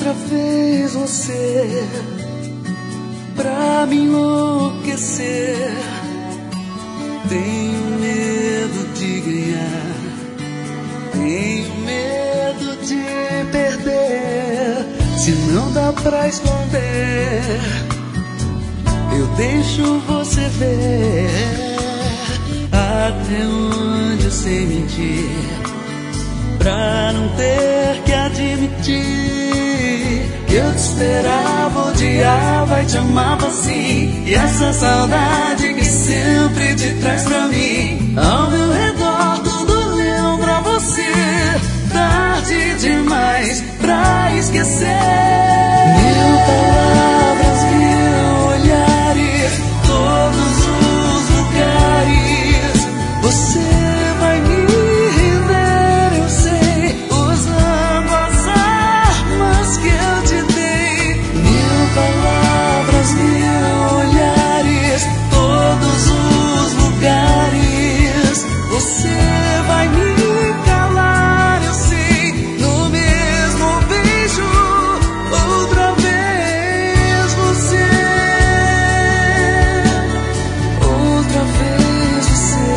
Outra vez você, pra me enlouquecer. Tenho medo de ganhar, tenho medo de perder. Se não dá pra esconder, eu deixo você ver até onde eu sei mentir, pra não ter que admitir que eu te esperava, odiava e te amava assim. E essa saudade que sempre te traz pra mim, ao meu redor tudo lembra você. Tarde demais pra esquecer. Mil palavras, mil olhares, todos os lugares. Você vai me ver, eu sei, usando as armas que eu te dei. Mil palavras, mil olhares, todos os lugares. Você vai me calar, eu sei, no mesmo beijo. Outra vez você, outra vez você,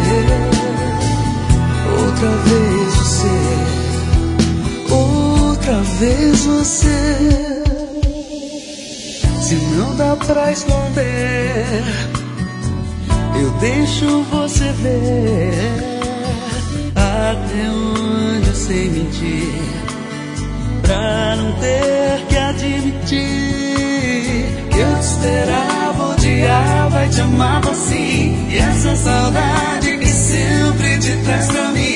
outra vez você, outra vez você. Se não dá pra esconder, eu deixo você ver até onde eu sei mentir, pra não ter que admitir que eu te esperava, odiava e te amava assim. E essa saudade que sempre te traz pra mim,